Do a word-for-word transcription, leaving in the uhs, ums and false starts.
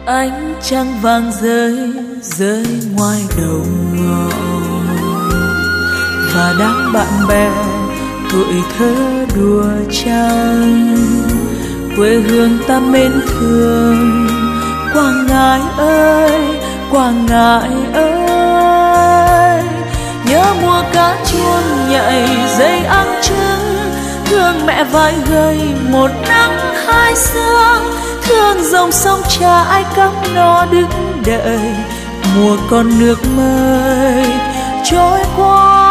Ánh trăng vàng rơi rơi ngoài đầu ngõ, và đám bạn bè tuổi thơ đùa trăng. Quê hương ta mến thương Quảng Ngãi ơi, Quảng Ngãi ơi. Nhớ mùa cá chuông nhảy dây ăn trứng, thương mẹ vai gầy một nắng hai sương, thương dòng sông trải cắm nó đứng đợi mùa con nước mới trôi qua.